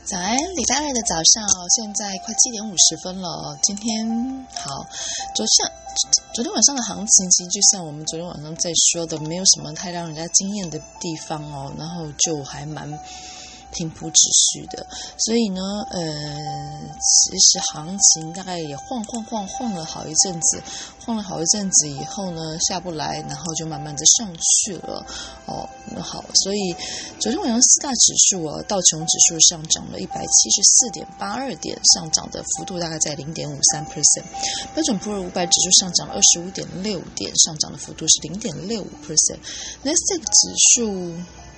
早安，礼拜二的早上现在快7:50了。今天好，昨天晚上的行情其实就像我们昨天晚上在说的，没有什么太让人家惊艳的地方哦，然后就还蛮平铺直叙的，所以呢，其实行情大概也晃了好一阵子，以后呢下不来，然后就慢慢的上去了哦。那好，所以昨天晚上四大指数啊，道琼指数上涨了174.82点，上涨的幅度大概在0.53%，标准普尔500指数上涨了25.6点，上涨的幅度是0.65%， Nasdaq 指数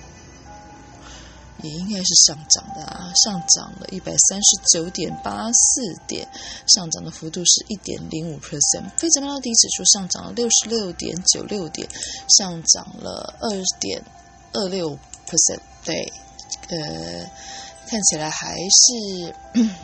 也应该是上涨的上涨了139.84点，上涨的幅度是1.05%。费城半导体指数上涨了66.96点，上涨了2.26%。对，看起来还是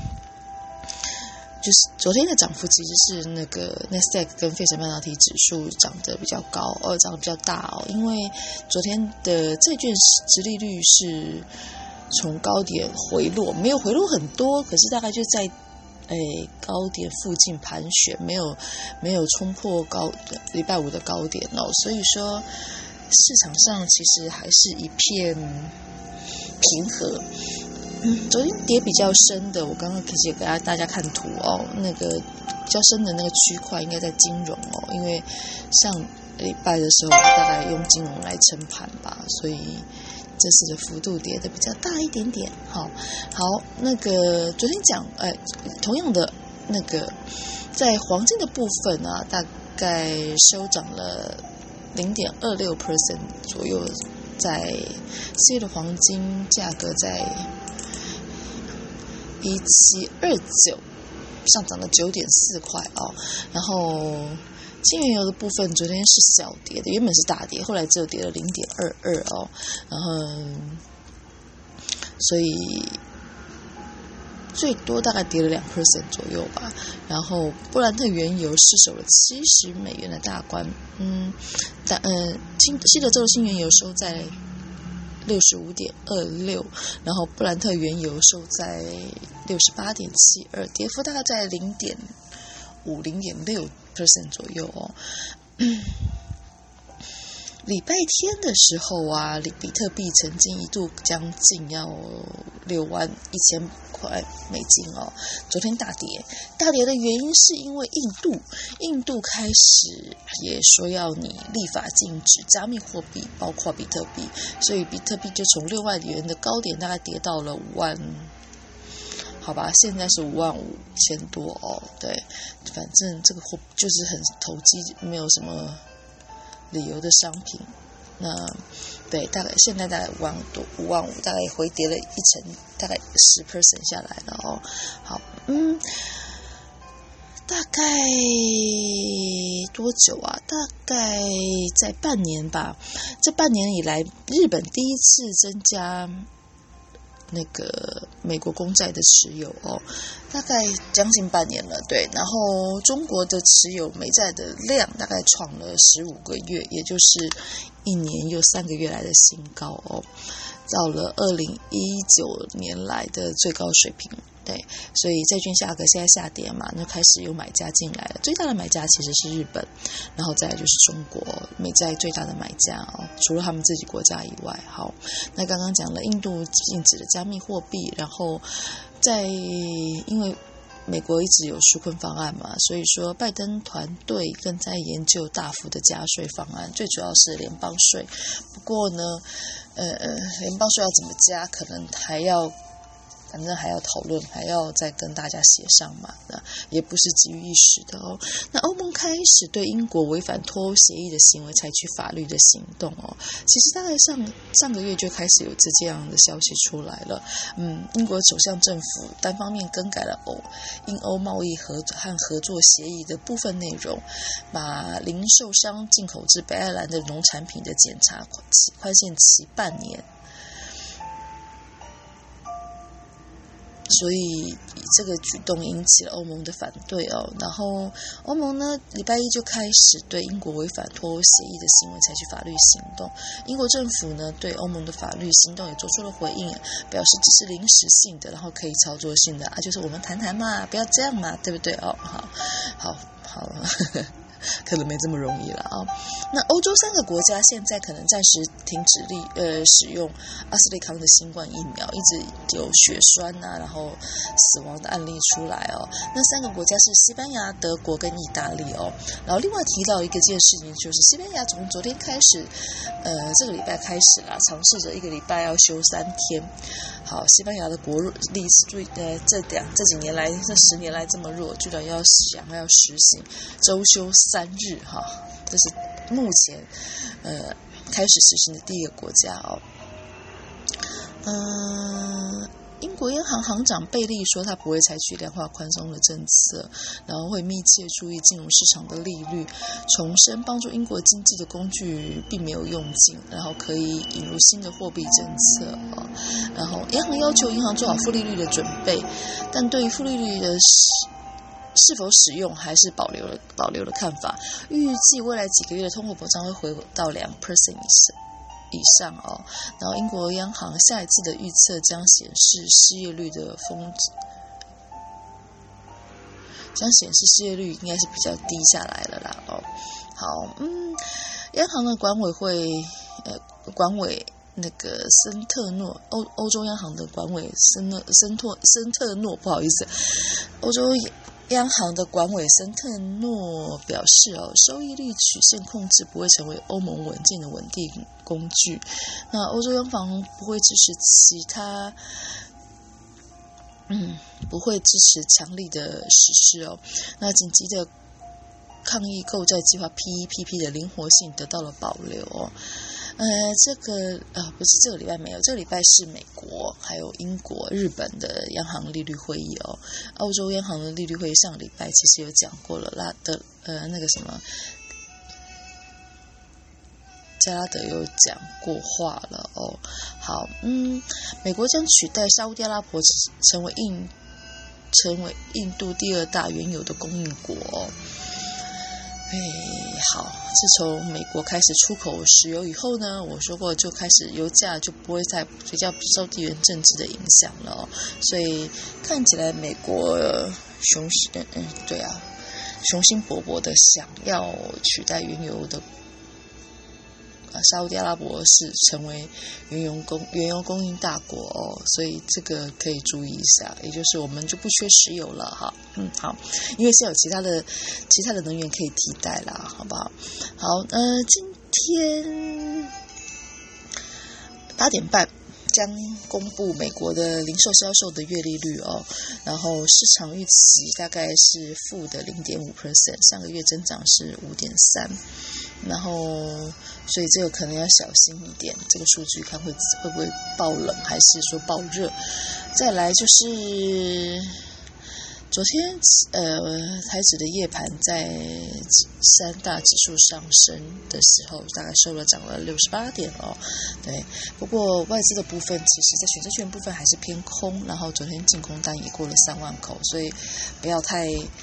就是昨天的涨幅其实是那个 Nasdaq 跟费城半导体指数涨得比较高，涨得比较大因为昨天的债券殖利率是从高点回落，没有回落很多，可是大概就在高点附近盘旋，没有冲破礼拜五的高点所以说市场上其实还是一片平和。昨天跌比较深的，我刚刚可以给大家看图那个比较深的那个区块应该在金融因为上礼拜的时候大概用金融来撑盘吧，所以这次的幅度跌的比较大一点点。好，那个昨天讲同样的那个在黄金的部分大概收涨了0.26% 左右，在4月的黄金价格在1729，上涨了9.4块然后轻原油的部分昨天是小跌的，原本是大跌，后来只有跌了0.22然后所以最多大概跌了2% 左右吧。然后布兰特原油失守了$70的大关，西德州的新原油收在65.26，然后布兰特原油收在68.72，跌幅大概在0.6% 左右礼拜天的时候比特币曾经一度将近要61000块美金昨天大跌的原因是因为印度开始也说要你立法禁止加密货币，包括比特币，所以比特币就从6万元的高点大概跌到了5万，好吧，现在是55000多对，反正这个货就是很投机，没有什么理由的商品。那对，大概现在大概5万多，5万5，大概回跌了1成，大概10% 下来了好，大概多久大概在半年吧。这半年以来，日本第一次增加那个美国公债的持有大概将近半年了，对。然后中国的持有美债的量大概创了15个月，也就是1年又3个月来的新高到了2019年来的最高水平。对，所以债券价格现在下跌嘛，那开始有买家进来了。最大的买家其实是日本，然后再来就是中国，美债最大的买家除了他们自己国家以外。好，那刚刚讲了印度禁止了加密货币，然后因为美国一直有纾困方案嘛，所以说拜登团队更在研究大幅的加税方案，最主要是联邦税。不过呢，联邦税要怎么加，可能反正还要讨论，还要再跟大家协商嘛，也不是急于一时的那欧盟开始对英国违反脱欧协议的行为采取法律的行动其实大概上个月就开始有这样的消息出来了。英国首相政府单方面更改了英欧贸易和合作协议的部分内容，把零售商进口至北爱尔兰的农产品的检查宽限期半年。 所以这个举动引起了欧盟的反对哦。然后欧盟呢，礼拜一就开始对英国违反脱欧协议的行为采取法律行动。英国政府呢，对欧盟的法律行动也做出了回应，表示只是临时性的，然后可以操作性的啊，就是我们谈谈嘛，不要这样嘛，对不对哦？好。可能没这么容易了啊。那欧洲3个国家现在可能暂时停止使用阿斯利康的新冠疫苗，一直有血栓啊，然后死亡的案例出来哦。那3个国家是西班牙、德国跟意大利哦。然后另外提到一件事情，就是西班牙从昨天开始，这个礼拜开始啦，尝试着1个礼拜要休3天。好，西班牙的国力这几年来，这10年来这么弱，居然想要实行周休3日哈，这是目前开始实行的第一个国家哦。英国央行行长贝利说，他不会采取量化宽松的政策，然后会密切注意金融市场的利率，重申帮助英国经济的工具并没有用尽，然后可以引入新的货币政策啊。然后央行要求银行做好负利率的准备，但对于负利率的是否使用还是保留了看法。预计未来几个月的通货膨胀会回到2% 以上哦。然后英国央行下一季的预测将显示失业率应该是比较低下来了啦哦。好，央行的管委那个森特诺，欧洲央行的管委森特诺，不好意思，欧洲央行的管委森特诺表示收益率曲线控制不会成为欧盟稳健的稳定工具。那欧洲央行不会支持强力的实施哦。那紧急的抗疫购债计划 PEPP 的灵活性得到了保留哦。不是这个礼拜没有，这个礼拜是美国、还有英国、日本的央行利率会议哦。欧洲央行的利率会议上个礼拜其实有讲过了，加拉德有讲过话了哦。好，美国将取代沙烏地阿拉伯成为印度第2大原油的供应国哦。好，自从美国开始出口石油以后呢，我说过就开始油价就不会再比较受地缘政治的影响了哦。所以看起来美国雄心勃勃的想要取代原油的沙烏地阿拉伯是成为原油供应大国哦，所以这个可以注意一下，也就是我们就不缺石油了哈。好，因为是有其他的能源可以替代啦，好不好？好，今天8点半将公布美国的零售销售的月利率哦，然后市场预期大概是负的 0.5%， 上个月增长是 5.3%， 然后所以这个可能要小心一点，这个数据看会不会爆冷还是说爆热。再来就是昨天台指的夜盘在3大指数上升的时候，大概涨了68点哦。对，不过外资的部分其实在选择权部分还是偏空，然后昨天净空单也过了3万口，所以不要太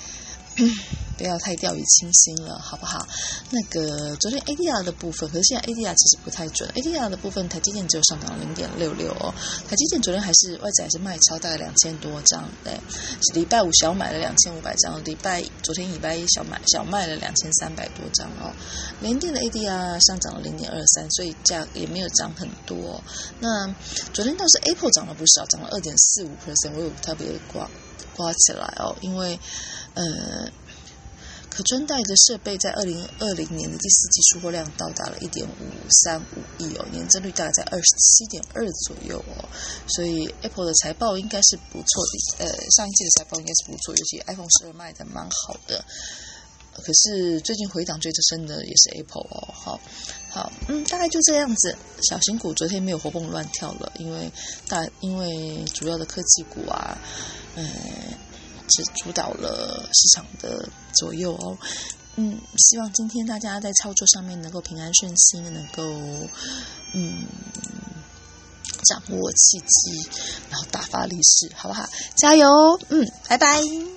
掉以轻心了，好不好？那个昨天 ADR 的部分，可是现在 ADR 其实不太准。ADR 的部分，台积电只有上涨了 0.66 哦。台积电昨天外资还是卖超大概2000多张，对，礼拜五小买了2500张，昨天礼拜一小卖了2300多张哦。联电的 ADR 上涨了 0.23， 所以价也没有涨很多哦。那昨天倒是 Apple 涨了不少，涨了 2.45%， 我有特别刮起来哦，因为可穿戴的设备在2020年的第4季出货量到达了 1.535 亿哦，年增率大概在 27.2% 左右哦，所以 Apple 的财报应该是不错的，上一季的财报应该是不错，尤其 iPhone 12卖的蛮好的，可是最近回档最深的也是 Apple 哦。好，大概就这样子。小型股昨天没有活蹦乱跳了，因为主要的科技股啊，只主导了市场的左右哦。希望今天大家在操作上面能够平安顺心，能够掌握契机，然后大发利市，好不好？加油！拜拜。